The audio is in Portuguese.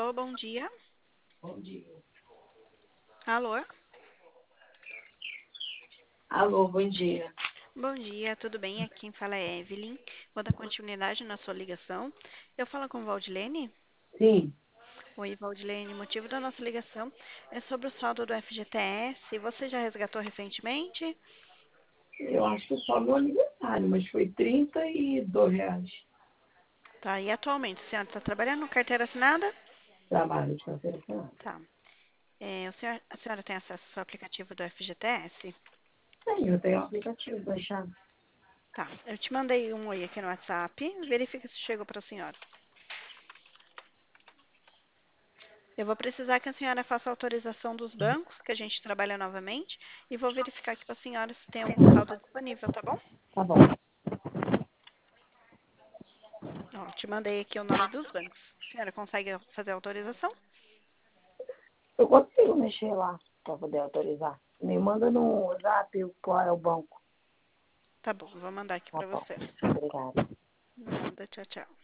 Alô, bom dia. Bom dia. Alô, Alô, bom dia. bom dia, tudo bem? Aqui quem fala é Evelyn. Vou dar continuidade na sua ligação. Eu falo com Valdilene? Sim, Oi, Valdilene. O motivo da nossa ligação é sobre o saldo do FGTS. Você já resgatou recentemente? eu acho que só no aniversário, mas foi R$ 32. Tá, e atualmente, a senhora está trabalhando com carteira assinada? Trabalho de carteira assinada. Tá. A senhora tem acesso ao aplicativo do FGTS? Sim, eu tenho o aplicativo baixado. Tá. Eu te mandei um oi aqui no WhatsApp. Verifica se chegou para a senhora. Eu vou precisar que a senhora faça a autorização dos bancos, que a gente trabalha novamente, e vou verificar aqui para a senhora se tem algum saldo disponível, tá bom? Tá bom. Ó, te mandei aqui o nome dos bancos. A senhora consegue fazer a autorização? Eu consigo mexer lá para poder autorizar. Me manda no zap qual é o banco. Tá bom, vou mandar aqui Tá para bom. você. Obrigada. Nada, tchau, tchau.